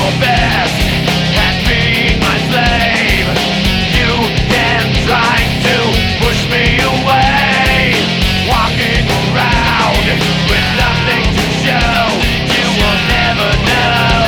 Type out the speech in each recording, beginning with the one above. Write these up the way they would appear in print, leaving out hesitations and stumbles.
your best at being my slave. You can try to push me away, walking around with nothing to show. You will never know,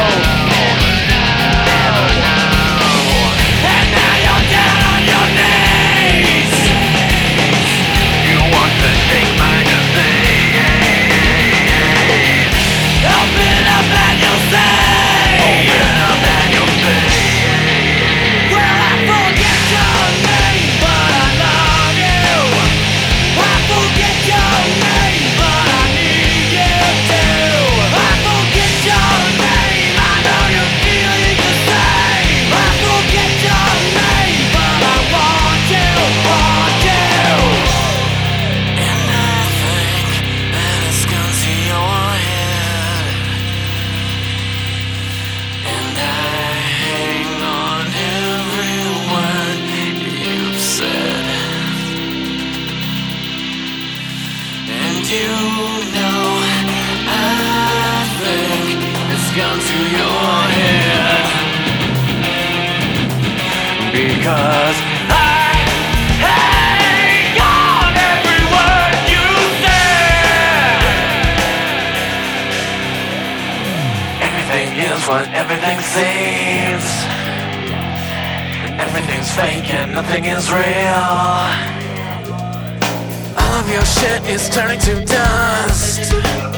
never know. And now you're down on your knees. You want to take my defeat. Open up and you'll see. Open up and you'll see. Well, I forget your name, but I love you. I forget your name, but I need you too. I forget your name, I know you're feeling the same. I forget your name, but I want you, want you. And I think that it's gone to your head, and I hang on every word you've said. And you know, I think it's gone to your head, Because I hang on every word you said. Everything is what everything seems, and everything's fake and nothing is real. All of your shit is turning to dust.